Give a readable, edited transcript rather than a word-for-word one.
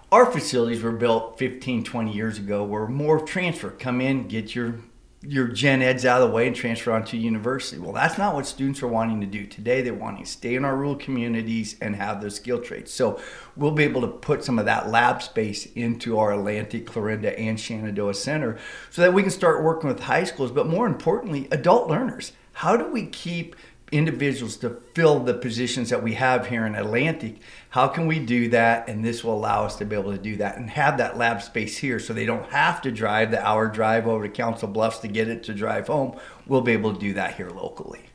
Our facilities were built 15, 20 years ago, were more transfer. Come in, get your gen eds out of the way and transfer on to university. Well, that's not what students are wanting to do today. They're wanting to stay in our rural communities and have those skill trades. So we'll be able to put some of that lab space into our Atlantic, Clarinda, and Shenandoah Center so that we can start working with high schools, but more importantly, adult learners. How do we keep individuals to fill the positions that we have here in Atlantic? How can we do that? And this will allow us to be able to do that and have that lab space here so they don't have to drive the hour drive over to Council Bluffs to get it to drive home. We'll be able to do that here locally.